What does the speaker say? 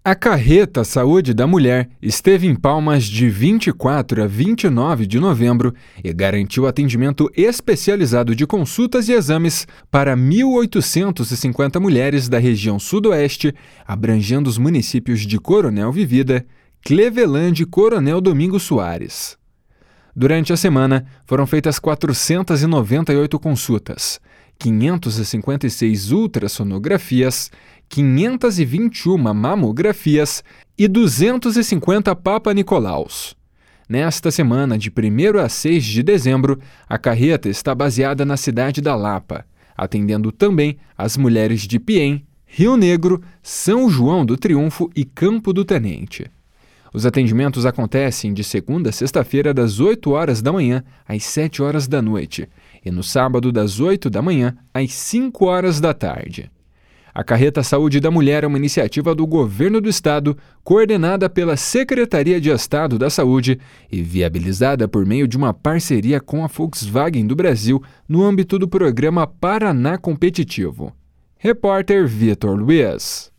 A Carreta Saúde da Mulher esteve em Palmas de 24 a 29 de novembro e garantiu atendimento especializado de consultas e exames para 1.850 mulheres da região sudoeste, abrangendo os municípios de Coronel Vivida, Clevelândia e Coronel Domingos Soares. Durante a semana, foram feitas 498 consultas, 556 ultrassonografias, 521 mamografias e 250 Papa Nicolaus. Nesta semana, de 1º a 6 de dezembro, a carreta está baseada na cidade da Lapa, atendendo também as mulheres de Piém, Rio Negro, São João do Triunfo e Campo do Tenente. Os atendimentos acontecem de segunda a sexta-feira das 8 horas da manhã às 7 horas da noite e no sábado das 8 da manhã às 5 horas da tarde. A Carreta Saúde da Mulher é uma iniciativa do Governo do Estado, coordenada pela Secretaria de Estado da Saúde e viabilizada por meio de uma parceria com a Volkswagen do Brasil no âmbito do programa Paraná Competitivo. Repórter Vitor Luiz.